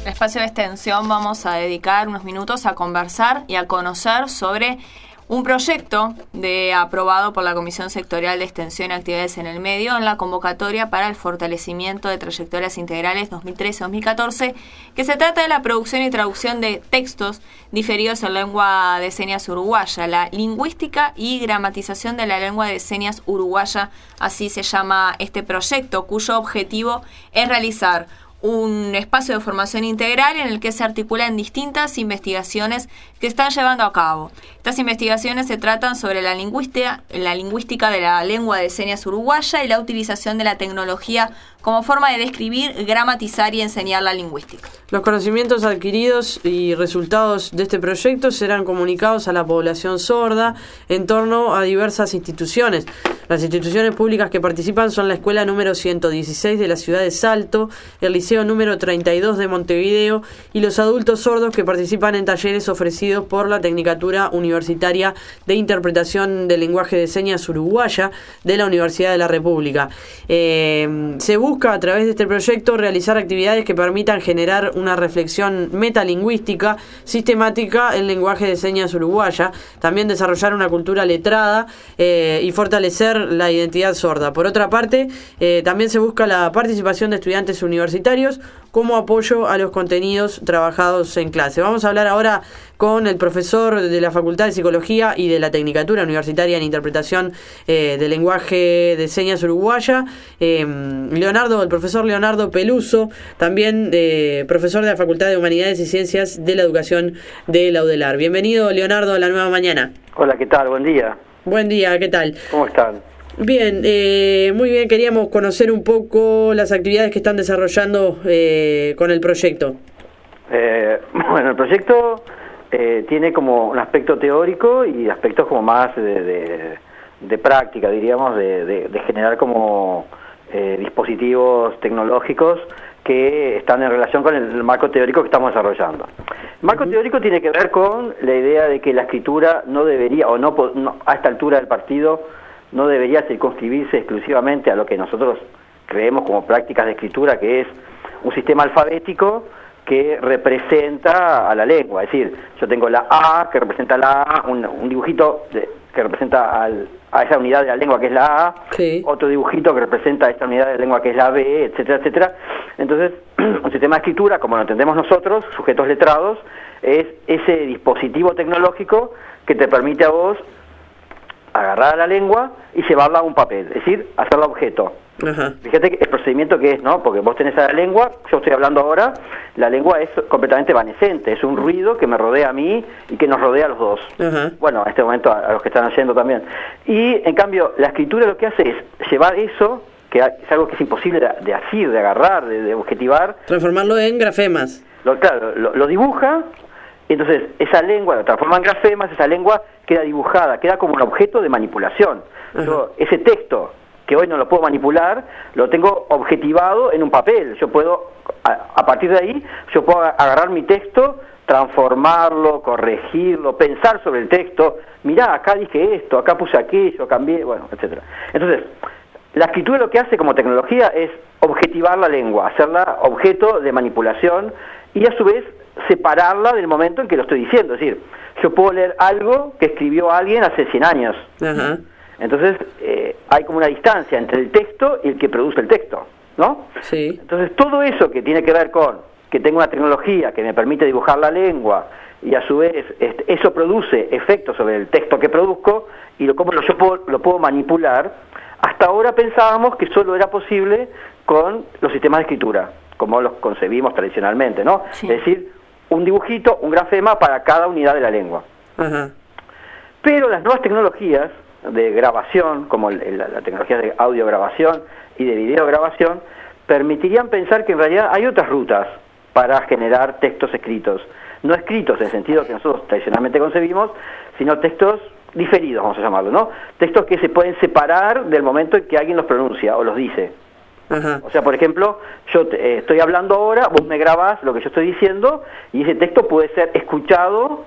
el espacio de extensión vamos a dedicar unos minutos a conversar y a conocer sobre un proyecto aprobado por la Comisión Sectorial de Extensión y Actividades en el Medio en la convocatoria para el fortalecimiento de trayectorias integrales 2013-2014, que se trata de la producción y traducción de textos diferidos en lengua de señas uruguaya, la lingüística y gramatización de la lengua de señas uruguaya, así se llama este proyecto, cuyo objetivo es realizar un espacio de formación integral en el que se articulan distintas investigaciones que están llevando a cabo. Estas investigaciones se tratan sobre la lingüística de la lengua de señas uruguaya y la utilización de la tecnología como forma de describir, gramatizar y enseñar la lingüística. Los conocimientos adquiridos y resultados de este proyecto serán comunicados a la población sorda en torno a diversas instituciones. Las instituciones públicas que participan son la Escuela número 116 de la ciudad de Salto, el Liceo número 32 de Montevideo y los adultos sordos que participan en talleres ofrecidos por la Tecnicatura Universitaria de Interpretación del Lenguaje de Señas Uruguaya de la Universidad de la República. Se busca a través de este proyecto realizar actividades que permitan generar una reflexión metalingüística sistemática en lenguaje de señas uruguaya, también desarrollar una cultura letrada y fortalecer la identidad sorda. Por otra parte, también se busca la participación de estudiantes universitarios como apoyo a los contenidos trabajados en clase. Vamos a hablar ahora con el profesor de la Facultad de Psicología y de la Tecnicatura Universitaria en Interpretación del Lenguaje de Señas Uruguaya, el profesor Leonardo Peluso, también profesor de la Facultad de Humanidades y Ciencias de la Educación de la UDELAR. Bienvenido, Leonardo, a La Nueva Mañana. Hola, ¿qué tal? Buen día. Buen día, ¿qué tal? ¿Cómo están? Bien, muy bien, queríamos conocer un poco las actividades que están desarrollando con el proyecto. Bueno, el proyecto tiene como un aspecto teórico y aspectos como más de práctica, diríamos, de generar como dispositivos tecnológicos que están en relación con el marco teórico que estamos desarrollando. El marco teórico tiene que ver con la idea de que la escritura no debería, o no a esta altura del partido, no debería circunscribirse exclusivamente a lo que nosotros creemos como prácticas de escritura, que es un sistema alfabético que representa a la lengua. Es decir, yo tengo la A, que representa la A, un dibujito que representa a esa unidad de la lengua que es la A, sí. Otro dibujito que representa a esta unidad de la lengua que es la B, etcétera, etcétera. Entonces, un sistema de escritura, como lo entendemos nosotros, sujetos letrados, es ese dispositivo tecnológico que te permite a vos agarrar a la lengua y llevarla a un papel, es decir, hacerla objeto. Ajá. Fíjate que el procedimiento que es, ¿no? Porque vos tenés a la lengua, yo estoy hablando ahora, la lengua es completamente evanescente, es un ruido que me rodea a mí y que nos rodea a los dos. Ajá. Bueno, en este momento a los que están oyendo también. Y en cambio, la escritura lo que hace es llevar eso, que es algo que es imposible de asir, de agarrar, de objetivar. Transformarlo en grafemas. Lo dibuja. Entonces, esa lengua lo transforma en grafemas, esa lengua queda dibujada, queda como un objeto de manipulación. Yo, ese texto, que hoy no lo puedo manipular, lo tengo objetivado en un papel. Yo puedo, a partir de ahí, yo puedo agarrar mi texto, transformarlo, corregirlo, pensar sobre el texto. Mirá, acá dije esto, acá puse aquello, cambié, bueno, etcétera. Entonces, la escritura lo que hace como tecnología es objetivar la lengua, hacerla objeto de manipulación y a su vez separarla del momento en que lo estoy diciendo. Es decir, yo puedo leer algo que escribió alguien hace 100 años. Ajá. Entonces, hay como una distancia entre el texto y el que produce el texto, ¿no? Sí. Entonces, todo eso que tiene que ver con que tengo una tecnología que me permite dibujar la lengua y a su vez eso produce efectos sobre el texto que produzco y cómo yo lo puedo manipular, hasta ahora pensábamos que solo era posible con los sistemas de escritura, como los concebimos tradicionalmente, ¿no? Sí. Es decir, un dibujito, un grafema para cada unidad de la lengua. Ajá. Pero las nuevas tecnologías de grabación, como la tecnología de audiograbación y de videograbación, permitirían pensar que en realidad hay otras rutas para generar textos escritos. No escritos en el sentido que nosotros tradicionalmente concebimos, sino textos diferidos, vamos a llamarlo, ¿no? Textos que se pueden separar del momento en que alguien los pronuncia o los dice. Ajá. O sea, por ejemplo, yo estoy hablando ahora, vos me grabás lo que yo estoy diciendo y ese texto puede ser escuchado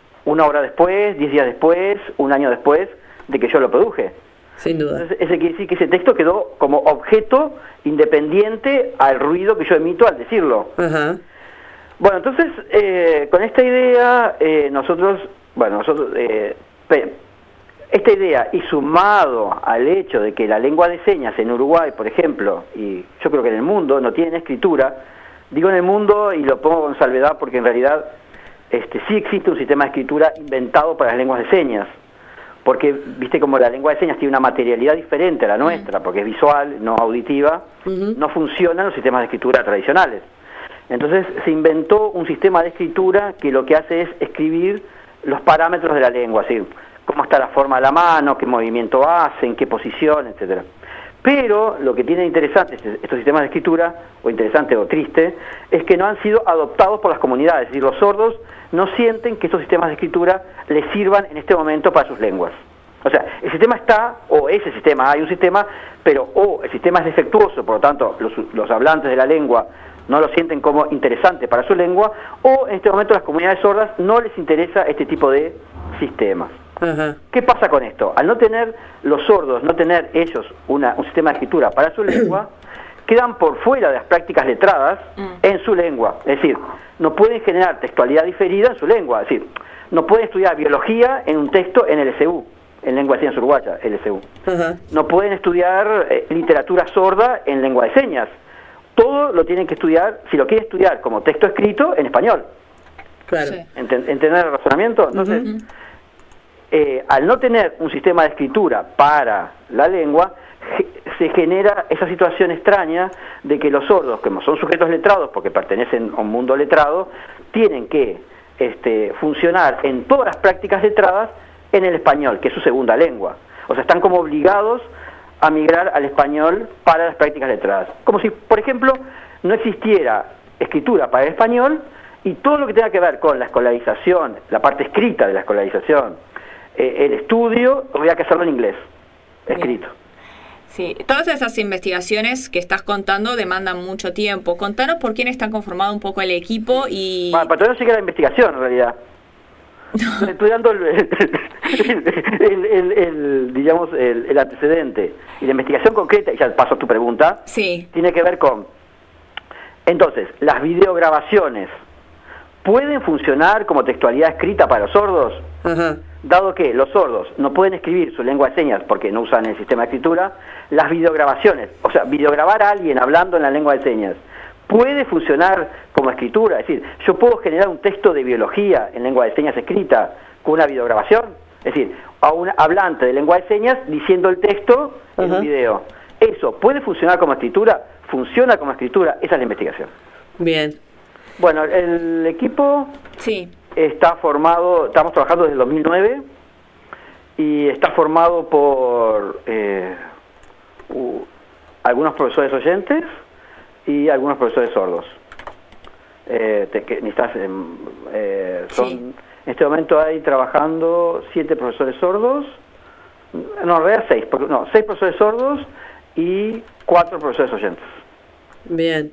1 hora después, 10 días después, 1 año después de que yo lo produje. Sin duda. Entonces, ese quiere decir que ese texto quedó como objeto independiente al ruido que yo emito al decirlo. Ajá. Bueno, entonces, con esta idea, esta idea y sumado al hecho de que la lengua de señas en Uruguay, por ejemplo, y yo creo que en el mundo no tienen escritura, digo en el mundo y lo pongo con salvedad porque en realidad sí existe un sistema de escritura inventado para las lenguas de señas, porque viste como la lengua de señas tiene una materialidad diferente a la nuestra, porque es visual, no auditiva, no funcionan los sistemas de escritura tradicionales. Entonces se inventó un sistema de escritura que lo que hace es escribir los parámetros de la lengua, así cómo está la forma de la mano, qué movimiento hace, en qué posición, etcétera. Pero lo que tiene interesante estos sistemas de escritura, o interesante o triste, es que no han sido adoptados por las comunidades, es decir, los sordos no sienten que estos sistemas de escritura les sirvan en este momento para sus lenguas. O sea, el sistema está, o ese sistema, hay un sistema, pero o el sistema es defectuoso, por lo tanto los hablantes de la lengua no lo sienten como interesante para su lengua, o en este momento las comunidades sordas no les interesa este tipo de sistemas. ¿Qué pasa con esto? Al no tener los sordos, no tener ellos un sistema de escritura para su lengua, quedan por fuera de las prácticas letradas en su lengua. Es decir, no pueden generar textualidad diferida en su lengua. Es decir, no pueden estudiar biología en un texto en LSU, en lengua de señas uruguaya, LSU. No pueden estudiar literatura sorda en lengua de señas. Todo lo tienen que estudiar, si lo quieren estudiar como texto escrito, en español. Claro. Sí. ¿Entender el razonamiento? Entonces, al no tener un sistema de escritura para la lengua, se genera esa situación extraña de que los sordos, como son sujetos letrados, porque pertenecen a un mundo letrado, tienen que funcionar en todas las prácticas letradas en el español, que es su segunda lengua. O sea, están como obligados a migrar al español para las prácticas letradas. Como si, por ejemplo, no existiera escritura para el español y todo lo que tenga que ver con la escolarización, la parte escrita de la escolarización, el estudio, habría que hacerlo en inglés, escrito. Sí, todas esas investigaciones que estás contando demandan mucho tiempo. Contanos por quién está conformado un poco el equipo y... Bueno, para todavía no llegué a la investigación, en realidad. Estoy dando el antecedente. Y la investigación concreta, y ya paso a tu pregunta, tiene que ver con... Entonces, las videograbaciones pueden funcionar como textualidad escrita para los sordos, dado que los sordos no pueden escribir su lengua de señas porque no usan el sistema de escritura. Las videograbaciones, o sea, videograbar a alguien hablando en la lengua de señas, puede funcionar como escritura. Es decir, yo puedo generar un texto de biología en lengua de señas escrita con una videograbación, es decir, a un hablante de lengua de señas diciendo el texto en un video. Eso puede funcionar como escritura, funciona como escritura, esa es la investigación. Bien. Bueno, el equipo está formado, estamos trabajando desde el 2009 y está formado por algunos profesores oyentes y algunos profesores sordos. En este momento hay trabajando 7 profesores sordos, no, en realidad 6 profesores sordos y 4 profesores oyentes. Bien.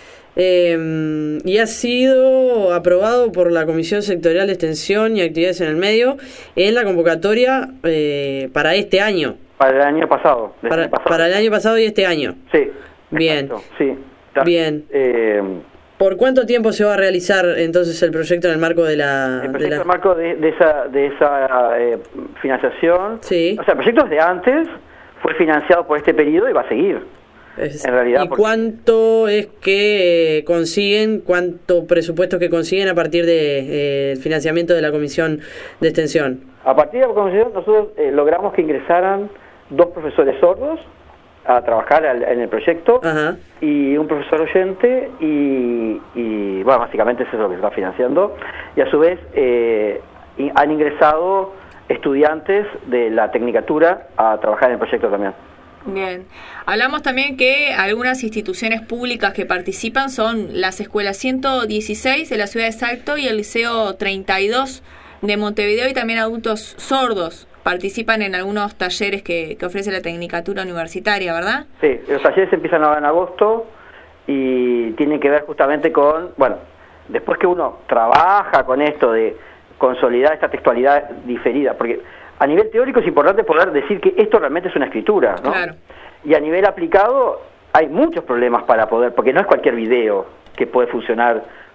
Y ha sido aprobado por la Comisión Sectorial de Extensión y Actividades en el Medio en la convocatoria para este año. Para el año pasado. Para el año pasado y este año. Sí. Bien. Exacto, sí. Bien. ¿Por cuánto tiempo se va a realizar entonces el proyecto en el marco de la... El proyecto en el marco de esa financiación. Sí. O sea, el proyecto desde antes fue financiado por este periodo y va a seguir. En realidad, ¿Y cuánto es que consiguen, cuánto presupuesto que consiguen a partir del financiamiento de la Comisión de Extensión? A partir de la Comisión nosotros logramos que ingresaran 2 profesores sordos a trabajar en el proyecto y un profesor oyente y bueno, básicamente eso es lo que se está financiando, y a su vez han ingresado estudiantes de la Tecnicatura a trabajar en el proyecto también. Bien. Hablamos también que algunas instituciones públicas que participan son las escuelas 116 de la ciudad de Salto y el Liceo 32 de Montevideo, y también adultos sordos participan en algunos talleres que ofrece la Tecnicatura Universitaria, ¿verdad? Sí, los talleres empiezan ahora en agosto y tienen que ver justamente con, bueno, después que uno trabaja con esto de consolidar esta textualidad diferida, porque a nivel teórico es importante poder decir que esto realmente es una escritura, ¿no? Claro. Y a nivel aplicado hay muchos problemas para poder, porque no es cualquier video que puede funcionar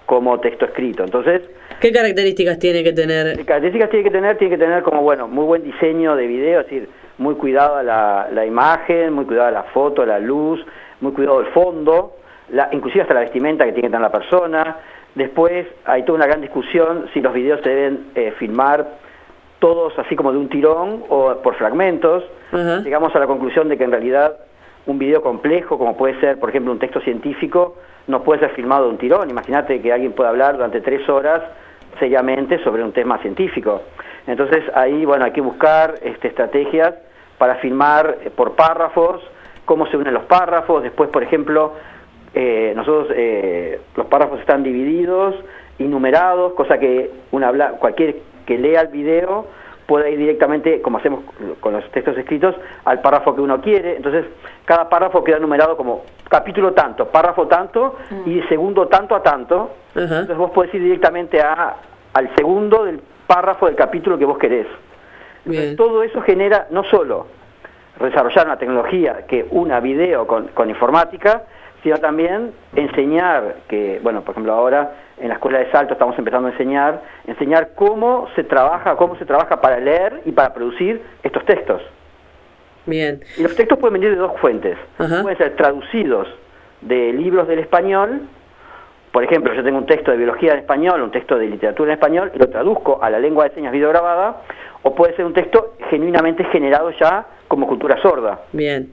como texto escrito. Entonces, ¿qué características tiene que tener? ¿qué características tiene que tener como, bueno, muy buen diseño de video, es decir, muy cuidada la imagen, muy cuidada la foto, la luz, muy cuidado el fondo, inclusive hasta la vestimenta que tiene que tener la persona. Después hay toda una gran discusión si los videos se deben filmar todos así como de un tirón o por fragmentos. Llegamos a la conclusión de que en realidad un video complejo, como puede ser, por ejemplo, un texto científico, no puede ser filmado de un tirón. Imagínate que alguien pueda hablar durante 3 horas seriamente sobre un tema científico. Entonces ahí, bueno, hay que buscar estrategias para filmar por párrafos, cómo se unen los párrafos. Después, por ejemplo, nosotros los párrafos están divididos y numerados, cosa que cualquier que lea el video pueda ir directamente, como hacemos con los textos escritos, al párrafo que uno quiere. Entonces cada párrafo queda numerado como capítulo tanto, párrafo tanto y segundo tanto a tanto. Entonces vos podés ir directamente al segundo del párrafo del capítulo que vos querés. Entonces, todo eso genera no solo desarrollar una tecnología que una video con informática, sino también enseñar que, bueno, por ejemplo ahora en la Escuela de Salto estamos empezando a enseñar cómo se trabaja para leer y para producir estos textos. Bien. Y los textos pueden venir de 2 fuentes. Pueden ser traducidos de libros del español. Por ejemplo, yo tengo un texto de biología en español, un texto de literatura en español, y lo traduzco a la lengua de señas videograbada, o puede ser un texto genuinamente generado ya como cultura sorda. Bien.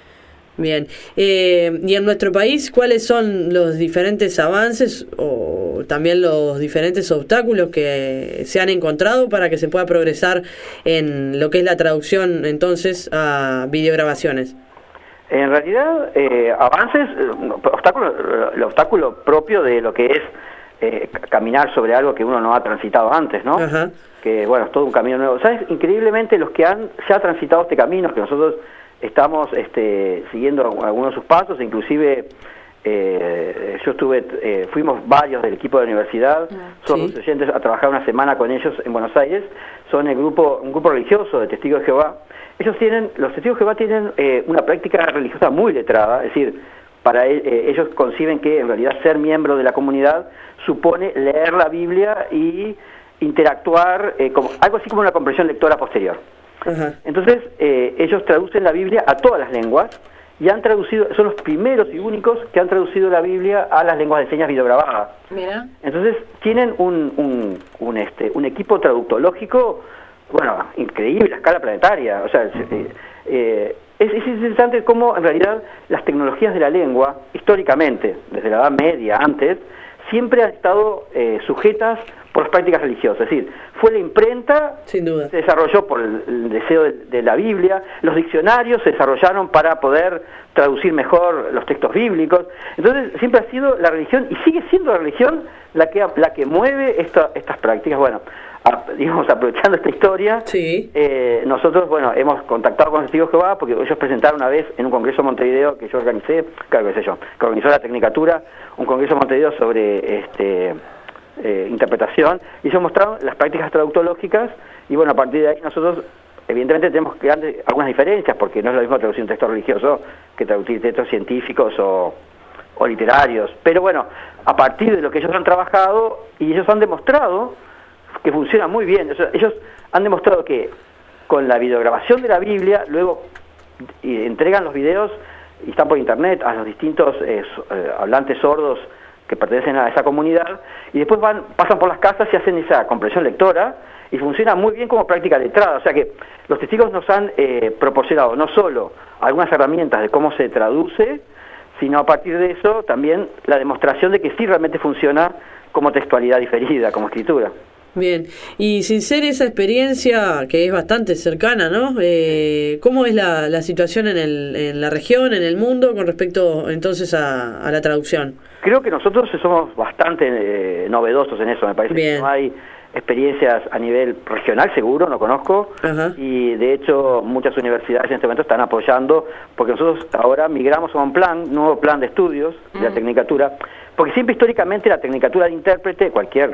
Y en nuestro país, ¿cuáles son los diferentes avances o también los diferentes obstáculos que se han encontrado para que se pueda progresar en lo que es la traducción entonces a videograbaciones? En realidad, avances, el obstáculo propio de lo que es caminar sobre algo que uno no ha transitado antes, ¿no? Que, bueno, es todo un camino nuevo. ¿Sabes? Increíblemente los que han ya transitado este camino, que nosotros estamos siguiendo algunos de sus pasos, inclusive fuimos varios del equipo de la universidad, somos oyentes a trabajar una semana con ellos en Buenos Aires, son un grupo religioso de Testigos de Jehová. Los Testigos de Jehová tienen una práctica religiosa muy letrada, es decir, para ellos conciben que en realidad ser miembro de la comunidad supone leer la Biblia y interactuar algo así como una comprensión lectora posterior. Entonces ellos traducen la Biblia a todas las lenguas y son los primeros y únicos que han traducido la Biblia a las lenguas de señas videograbadas. Mira. Entonces tienen un equipo traductológico, bueno, increíble, a escala planetaria. O sea, es interesante cómo en realidad las tecnologías de la lengua, históricamente, desde la Edad Media, antes, siempre han estado sujetas por las prácticas religiosas. Es decir, fue la imprenta, sin duda, se desarrolló por el deseo de la Biblia, los diccionarios se desarrollaron para poder traducir mejor los textos bíblicos. Entonces siempre ha sido la religión, y sigue siendo la religión la que mueve estas prácticas. Bueno, digamos, aprovechando esta historia, nosotros, bueno, hemos contactado con los Testigos de Jehová porque ellos presentaron una vez en un congreso en Montevideo que yo organicé, que organizó la Tecnicatura, un congreso en Montevideo sobre interpretación, y ellos mostraron las prácticas traductológicas, y bueno, a partir de ahí nosotros evidentemente tenemos algunas diferencias, porque no es lo mismo traducir un texto religioso que traducir textos científicos o literarios, pero bueno, a partir de lo que ellos han trabajado, y ellos han demostrado que funciona muy bien. O sea, ellos han demostrado que con la videograbación de la Biblia, luego entregan los videos y están por internet a los distintos hablantes sordos que pertenecen a esa comunidad, y después pasan por las casas y hacen esa comprensión lectora, y funciona muy bien como práctica letrada. O sea que los testigos nos han proporcionado no solo algunas herramientas de cómo se traduce, sino a partir de eso también la demostración de que sí realmente funciona como textualidad diferida, como escritura. Bien, y sin ser esa experiencia que es bastante cercana, ¿no? ¿Cómo es la situación en la región, en el mundo, con respecto entonces a la traducción? Creo que nosotros somos bastante novedosos en eso, me parece. Bien. Que no hay experiencias a nivel regional, seguro, no conozco, y de hecho muchas universidades en este momento están apoyando, porque nosotros ahora migramos a un nuevo plan de estudios de la Tecnicatura, porque siempre históricamente la Tecnicatura de intérprete, cualquier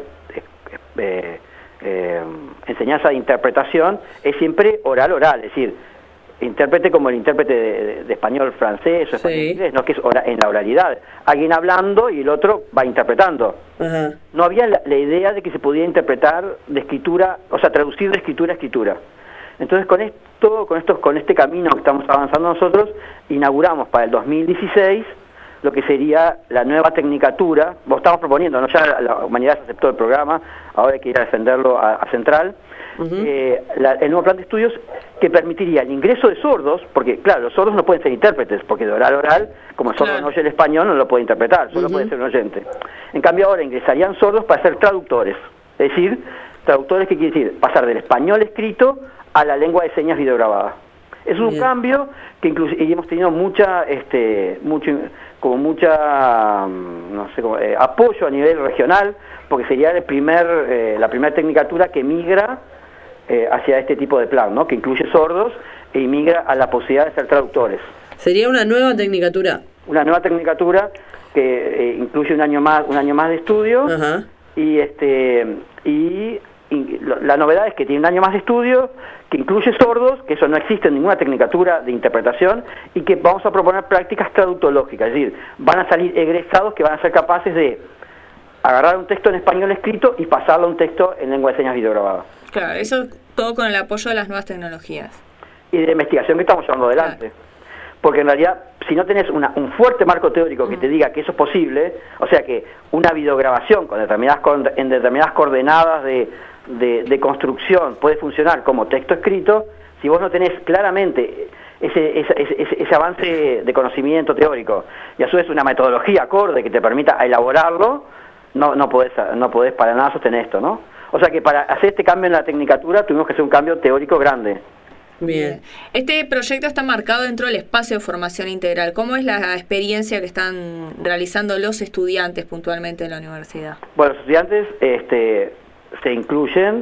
enseñanza de interpretación, es siempre oral, es decir, intérprete como el intérprete de español francés o español inglés, no, que es en la oralidad. Alguien hablando y el otro va interpretando. Ajá. No había la idea de que se podía interpretar de escritura, o sea, traducir de escritura a escritura. Entonces con este camino que estamos avanzando nosotros, inauguramos para el 2016 lo que sería la nueva tecnicatura. Vos estamos proponiendo, ¿no? Ya la humanidad aceptó el programa, ahora hay que ir a defenderlo a Central. El nuevo plan de estudios que permitiría el ingreso de sordos, porque claro, los sordos no pueden ser intérpretes, porque de oral a oral, como el sordo no oye el español, no lo puede interpretar, solo puede ser un oyente. En cambio ahora ingresarían sordos para ser traductores, es decir, traductores que quiere decir pasar del español escrito a la lengua de señas videograbada. Es un cambio que incluso y hemos tenido mucha apoyo a nivel regional, porque sería la primera tecnicatura que migra hacia este tipo de plan, ¿no? Que incluye sordos e migra a la posibilidad de ser traductores. ¿Sería una nueva tecnicatura? Una nueva tecnicatura que incluye un año más de estudio. Ajá. Y la novedad es que tiene un año más de estudio, que incluye sordos, que eso no existe en ninguna tecnicatura de interpretación, y que vamos a proponer prácticas traductológicas, es decir, van a salir egresados que van a ser capaces de agarrar un texto en español escrito y pasarlo a un texto en lengua de señas videograbada. Claro, eso todo con el apoyo de las nuevas tecnologías. Y de investigación que estamos llevando adelante. Claro. Porque en realidad, si no tenés un fuerte marco teórico que te diga que eso es posible, o sea que una videograbación en determinadas coordenadas de construcción puede funcionar como texto escrito, si vos no tenés claramente ese avance de conocimiento teórico y a su vez una metodología acorde que te permita elaborarlo, no podés para nada sostener esto, ¿no? O sea que para hacer este cambio en la tecnicatura tuvimos que hacer un cambio teórico grande. Bien. Este proyecto está marcado dentro del espacio de formación integral. ¿Cómo es la experiencia que están realizando los estudiantes puntualmente en la universidad? Bueno, los estudiantes se incluyen.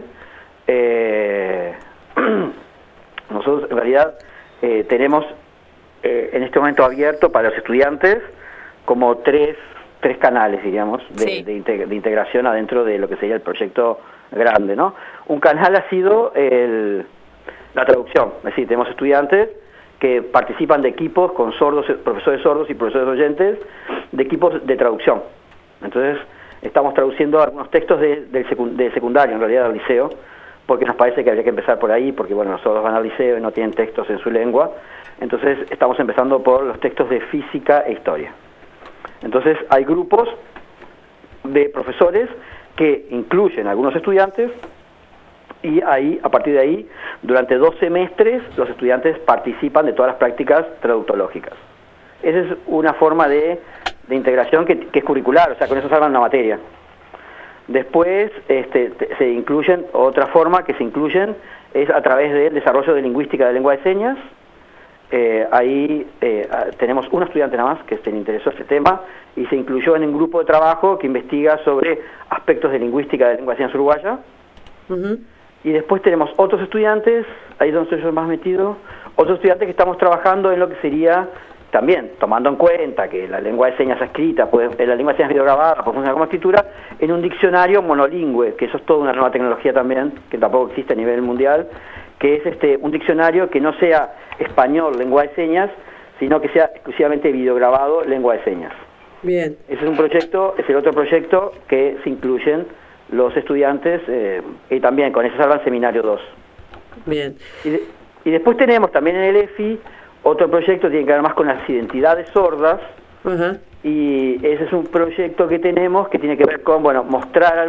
Nosotros en realidad tenemos en este momento abierto para los estudiantes como tres canales, diríamos, de integración adentro de lo que sería el proyecto grande, ¿no? Un canal ha sido la traducción, es decir, tenemos estudiantes que participan de equipos con profesores sordos y profesores oyentes, de equipos de traducción. Entonces, estamos traduciendo algunos textos de secundario, en realidad del liceo, porque nos parece que habría que empezar por ahí, porque bueno, los sordos van al liceo y no tienen textos en su lengua. Entonces, estamos empezando por los textos de física e historia. Entonces, hay grupos de profesores que incluyen a algunos estudiantes, y ahí, a partir de ahí, durante 2 semestres, los estudiantes participan de todas las prácticas traductológicas. Esa es una forma de integración que es curricular, o sea, con eso salvan una materia. Después se incluyen, otra forma que se incluyen es a través del desarrollo de lingüística de lengua de señas. Ahí tenemos un estudiante nada más que le interesó este tema y se incluyó en un grupo de trabajo que investiga sobre aspectos de lingüística de lengua de señas uruguaya. Y después tenemos otros estudiantes, ahí es donde estoy yo más metido, otros estudiantes que estamos trabajando en lo que sería, también tomando en cuenta que la lengua de señas escrita, la lengua de señas videograbada puede funcionar como escritura, en un diccionario monolingüe, que eso es toda una nueva tecnología también, que tampoco existe a nivel mundial, que es un diccionario que no sea español, lengua de señas, sino que sea exclusivamente videograbado, lengua de señas. Bien. Ese es el otro proyecto que se incluyen los estudiantes y también con eso salvan seminario 2. Bien. Y después tenemos también en el EFI otro proyecto que tiene que ver más con las identidades sordas. Y ese es un proyecto que tenemos que tiene que ver con mostrar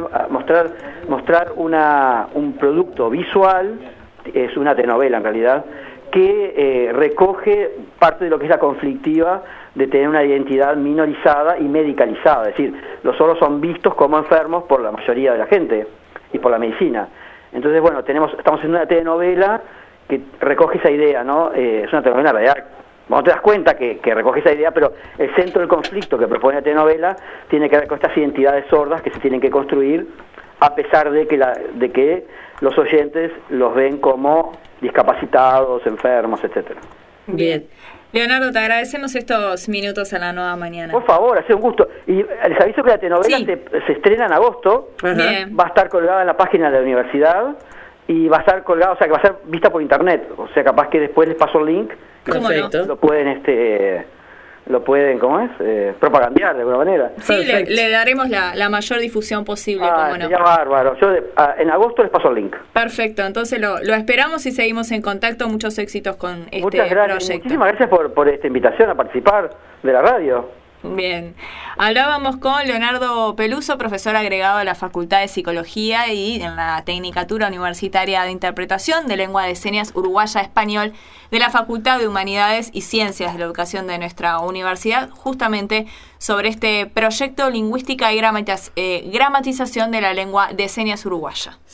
un producto visual, es una telenovela en realidad, que recoge parte de lo que es la conflictiva de tener una identidad minorizada y medicalizada, es decir, los sordos son vistos como enfermos por la mayoría de la gente y por la medicina. Entonces, bueno, estamos en una telenovela que recoge esa idea, ¿no? Es una telenovela en realidad, no te das cuenta que recoge esa idea, pero el centro del conflicto que propone la telenovela tiene que ver con estas identidades sordas que se tienen que construir a pesar de que los oyentes los ven como discapacitados, enfermos, etcétera. Bien. Leonardo, te agradecemos estos minutos a la Nueva Mañana. Por favor, ha sido un gusto. Y les aviso que la telenovela se estrena en agosto. Bien. Va a estar colgada en la página de la universidad y va a estar colgado, o sea, que va a ser vista por internet. O sea, capaz que después les paso el link. Perfecto. Lo pueden, ¿cómo es? Propagandear de alguna manera. Sí, le daremos la mayor difusión posible, cómo no. Sería bárbaro. Yo en agosto les paso el link. Perfecto, entonces lo esperamos y seguimos en contacto. Muchos éxitos con este Muchas gracias. proyecto. Muchísimas gracias por esta invitación a participar de la radio. Bien, hablábamos con Leonardo Peluso, profesor agregado de la Facultad de Psicología y en la Tecnicatura Universitaria de Interpretación de Lengua de Señas Uruguaya-Español de la Facultad de Humanidades y Ciencias de la Educación de nuestra universidad, justamente sobre este proyecto lingüística y gramatización de la lengua de señas uruguaya.